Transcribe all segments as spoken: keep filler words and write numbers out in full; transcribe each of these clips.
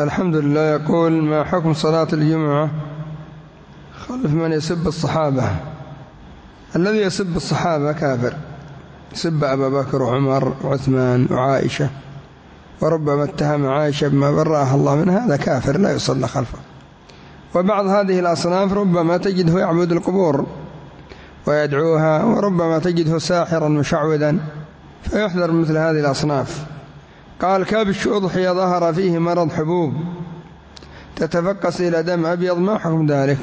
الحمد لله. يقول: ما حكم صلاة الجمعة خلف من يسب الصحابة؟ الذي يسب الصحابة كافر، يسب أبا بكر وعمر وعثمان وعائشة، وربما اتهم عائشة بما برأها الله منها، هذا كافر لا يصلى خلفه. وبعض هذه الأصناف ربما تجده يعبد القبور ويدعوها، وربما تجده ساحرا مشعوذا، فيحذر مثل هذه الأصناف. قال: كبش أضحية ظهر فيه مرض حبوب تتفقس إلى دم أبيض، ما حكم ذلك؟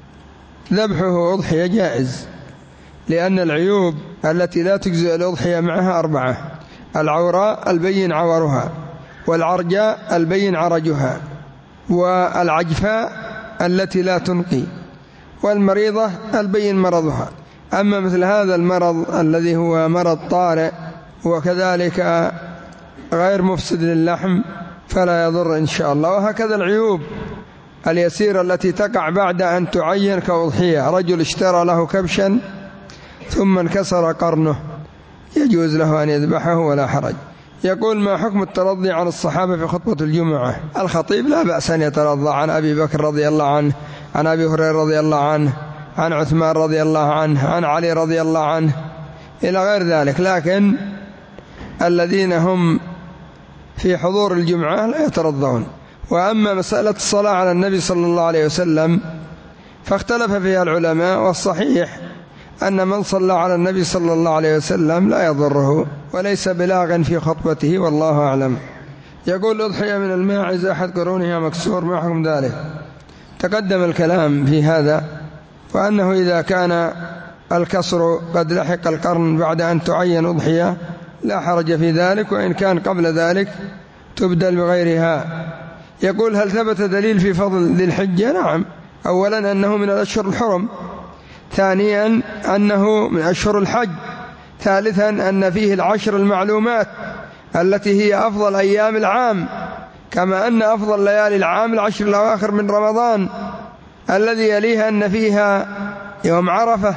ذبحه أضحية جائز، لأن العيوب التي لا تجزئ الأضحية معها أربعة: العوراء البين عورها، والعرجاء البين عرجها، والعجفاء التي لا تنقي، والمريضة البين مرضها. أما مثل هذا المرض الذي هو مرض طارئ وكذلك غير مفسد للحم فلا يضر إن شاء الله. وهكذا العيوب اليسيرة التي تقع بعد أن تعين كأضحية: رجل اشترى له كبشا ثم انكسر قرنه، يجوز له أن يذبحه ولا حرج. يقول: ما حكم الترضي عن الصحابة في خطبة الجمعة؟ الخطيب لا بأس أن يترضى عن أبي بكر رضي الله عنه، عن أبي هريرة رضي الله عنه، عن عثمان رضي الله عنه، عن علي رضي الله عنه، إلى غير ذلك، لكن الذين هم في حضور الجمعة لا يترضون. وأما مسألة الصلاة على النبي صلى الله عليه وسلم فاختلف فيها العلماء، والصحيح أن من صلى على النبي صلى الله عليه وسلم لا يضره وليس بلاغ في خطبته، والله أعلم. يقول: أضحية من الماعز أحد قرونها مكسور، ما حكم ذلك؟ تقدم الكلام في هذا، وأنه إذا كان الكسر قد لحق القرن بعد أن تعين أضحية لا حرج في ذلك، وإن كان قبل ذلك تبدل بغيرها. يقول: هل ثبت دليل في فضل ذي الحجة؟ نعم. أولا أنه من الأشهر الحرم، ثانيا أنه من أشهر الحج، ثالثا أن فيه العشر المعلومات التي هي أفضل أيام العام، كما أن أفضل ليالي العام العشر الأواخر من رمضان الذي يليها أن فيها يوم عرفة،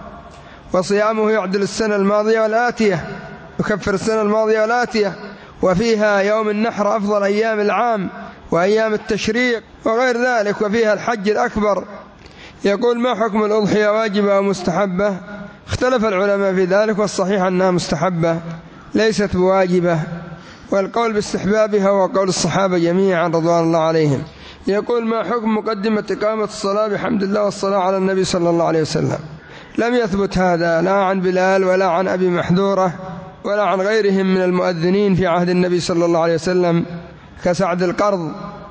وصيامه يعدل السنة الماضية والآتية، يكفر السنة الماضية والآتية، وفيها يوم النحر أفضل أيام العام وأيام التشريق وغير ذلك، وفيها الحج الأكبر. يقول: ما حكم الأضحية، واجبة أو مستحبة؟ اختلف العلماء في ذلك، والصحيح أنها مستحبة ليست بواجبة، والقول باستحبابها هو قول الصحابة جميعا رضوان الله عليهم. يقول: ما حكم مقدمة إقامة الصلاة بحمد الله والصلاة على النبي صلى الله عليه وسلم؟ لم يثبت هذا لا عن بلال ولا عن أبي محذورة ولا عن غيرهم من المؤذنين في عهد النبي صلى الله عليه وسلم كسعد القرض،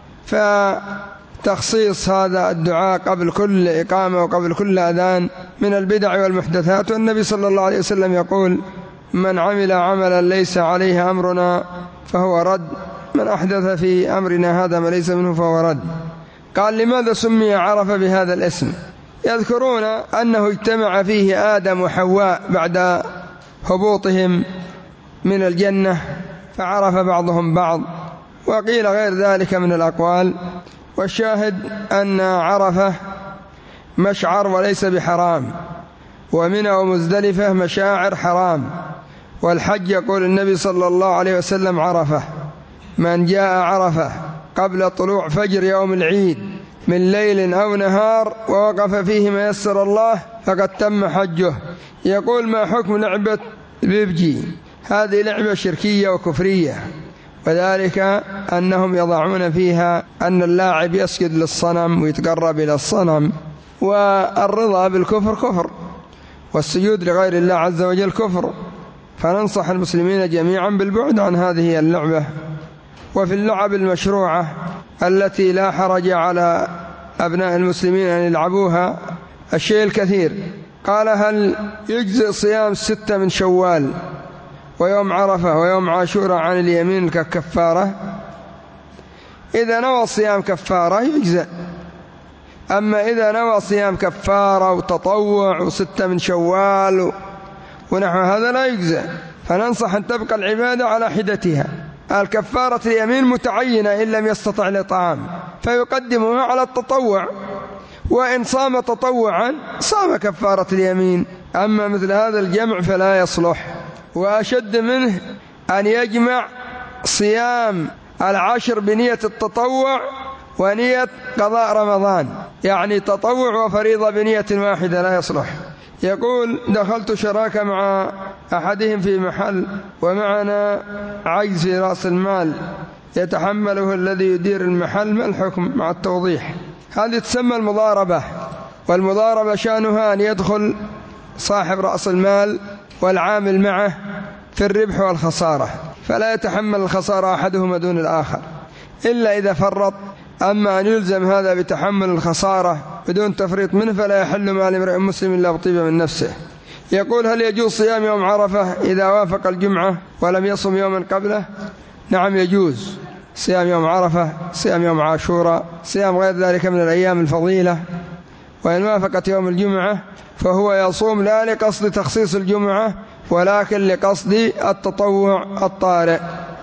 فتخصيص هذا الدعاء قبل كل إقامة وقبل كل أذان من البدع والمحدثات. والنبي صلى الله عليه وسلم يقول: من عمل عملا ليس عليه أمرنا فهو رد، من أحدث في أمرنا هذا ما ليس منه فهو رد. قال: لماذا سمي عرفة بهذا الاسم؟ يذكرون أنه اجتمع فيه آدم وحواء بعد هبوطهم من الجنة فعرف بعضهم بعض، وقيل غير ذلك من الأقوال. والشاهد أن عرفة مشعر وليس بحرام، ومنى ومزدلفة مشاعر حرام. والحج يقول النبي صلى الله عليه وسلم: عرفة، من جاء عرفة قبل طلوع فجر يوم العيد من ليل أو نهار ووقف فيه ما يسر الله فقد تم حجه. يقول: ما حكم لعبة بيبجي؟ هذه لعبة شركية وكفرية، وذلك أنهم يضعون فيها أن اللاعب يسجد للصنم ويتقرب إلى الصنم، والرضا بالكفر كفر، والسجود لغير الله عز وجل كفر. فننصح المسلمين جميعا بالبعد عن هذه اللعبة. وفي اللعب المشروعة التي لا حرج على أبناء المسلمين أن يلعبوها الشيء الكثير. قال: هل يجزئ صيام ستة من شوال ويوم عرفة ويوم عاشوراء عن اليمين ككفارة؟ إذا نوى صيام كفارة يجزئ، أما إذا نوى صيام كفارة وتطوع وستة من شوال ونحو هذا لا يجزئ. فننصح أن تبقى العبادة على حدتها. الكفارة اليمين متعينة إن لم يستطع الإطعام فيقدمها على التطوع، وإن صام تطوعا صام كفارة اليمين. أما مثل هذا الجمع فلا يصلح. وأشد منه أن يجمع صيام العشر بنية التطوع ونية قضاء رمضان، يعني تطوع وفريضة بنية واحدة لا يصلح. يقول دخلت شراكة مع أحدهم في محل ومعنا عجز في رأس المال يتحمله الذي يدير المحل، ما الحكم مع التوضيح؟ هذه تسمى المضاربة، والمضاربة شأنها أن يدخل صاحب رأس المال والعامل معه في الربح والخسارة، فلا يتحمل الخسارة أحدهما دون الآخر إلا إذا فرط. أما أن يلزم هذا بتحمل الخسارة بدون تفريط منه فلا يحل مال امرئ مسلم إلا بطيبة من نفسه. يقول هل يجوز صيام يوم عرفة إذا وافق الجمعة ولم يصم يوما قبله؟ نعم يجوز صيام يوم عرفة، صيام يوم عاشوراء، صيام غير ذلك من الأيام الفضيلة. وإن وافقت يوم الجمعة فهو يصوم لا لقصد تخصيص الجمعة ولكن لقصد التطوع الطارئ.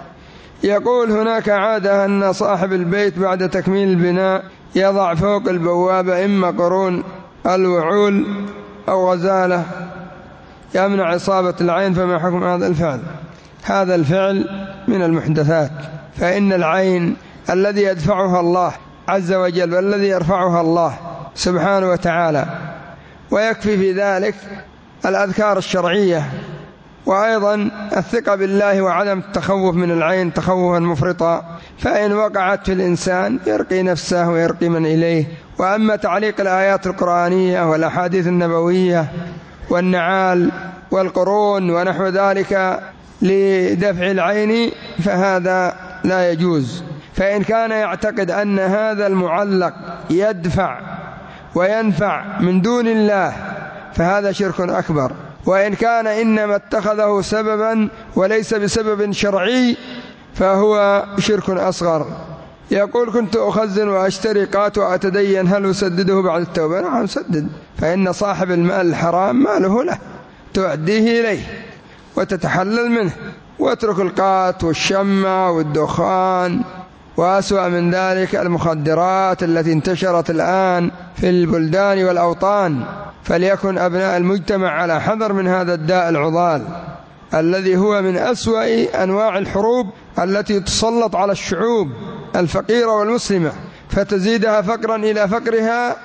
يقول هناك عادة أن صاحب البيت بعد تكميل البناء يضع فوق البوابة إما قرون الوعول أو غزالة يمنع إصابة العين، فما حكم هذا الفعل؟ هذا الفعل من المحدثات، فإن العين الذي يدفعها الله عز وجل والذي يرفعها الله سبحانه وتعالى، ويكفي في ذلك الأذكار الشرعية، وأيضا الثقة بالله وعدم التخوف من العين تخوفا مفرطا، فإن وقعت في الإنسان يرقي نفسه ويرقي من إليه. وأما تعليق الآيات القرآنية والأحاديث النبوية والنعال والقرون ونحو ذلك لدفع العين فهذا لا يجوز. فإن كان يعتقد أن هذا المعلق يدفع وينفع من دون الله فهذا شرك أكبر، وإن كان إنما اتخذه سببا وليس بسبب شرعي فهو شرك أصغر. يقول كنت أخزن وأشتري قات وأتدين، هل أسدده بعد التوبة؟ نعم سدد، فإن صاحب المال الحرام ماله له تؤديه إليه وتتحلل منه، واترك القات والشمع والدخان، وأسوأ من ذلك المخدرات التي انتشرت الآن في البلدان والأوطان. فليكن أبناء المجتمع على حذر من هذا الداء العضال الذي هو من أسوأ أنواع الحروب التي تسلط على الشعوب الفقيرة والمسلمة، فتزيدها فقرا إلى فقرها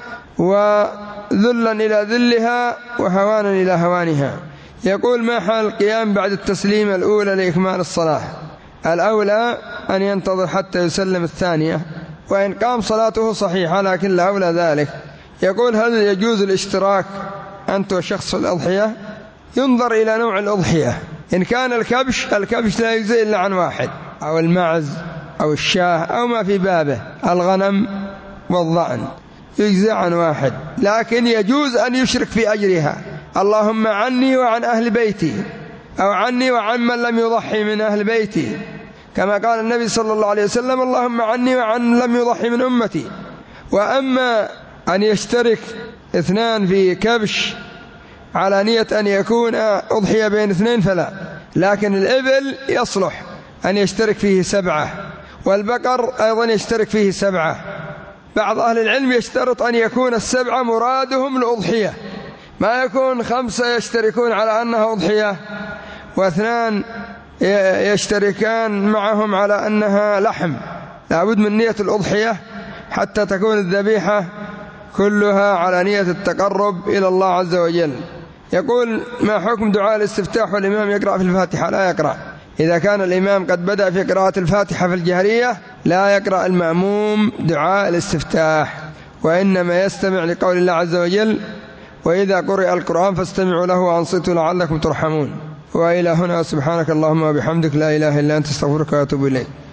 وذلا إلى ذلها وهوانا إلى هوانها. يقول ما حال القيام بعد التسليم الأولى لإكمال الصلاة؟ الأولى أن ينتظر حتى يسلم الثانية، وإن قام صلاته صحيحة لكن لا أولى ذلك. يقول هل يجوز الاشتراك أنت وشخص الأضحية؟ ينظر إلى نوع الأضحية، إن كان الكبش الكبش لا يجزي إلا عن واحد، أو المعز أو الشاه أو ما في بابه الغنم والضأن يجزي عن واحد، لكن يجوز أن يشرك في أجرها، اللهم عني وعن أهل بيتي، أو عني وعن من لم يضحي من أهل بيتي، كما قال النبي صلى الله عليه وسلم اللهم عني وعن لم يضحي من أمتي. وأما أن يشترك اثنان في كبش على نية أن يكون أضحية بين اثنين فلا، لكن الإبل يصلح أن يشترك فيه سبعة، والبقر أيضا يشترك فيه سبعة. بعض أهل العلم يشترط أن يكون السبعة مرادهم الأضحية، ما يكون خمسة يشتركون على أنها أضحية واثنان يشتركان معهم على أنها لحم، لابد من نية الأضحية حتى تكون الذبيحة كلها على نية التقرب إلى الله عز وجل. يقول ما حكم دعاء الاستفتاح والإمام يقرأ في الفاتحة؟ لا يقرأ. إذا كان الإمام قد بدأ في قراءة الفاتحة في الجهرية لا يقرأ المأموم دعاء الاستفتاح، وإنما يستمع لقول الله عز وجل وإذا قرئ القرآن فاستمعوا له وأنصتوا لعلكم ترحمون. وإلى هنا سبحانك اللهم وبحمدك لا إله إلا أنت استغفرك وأتوب إليك.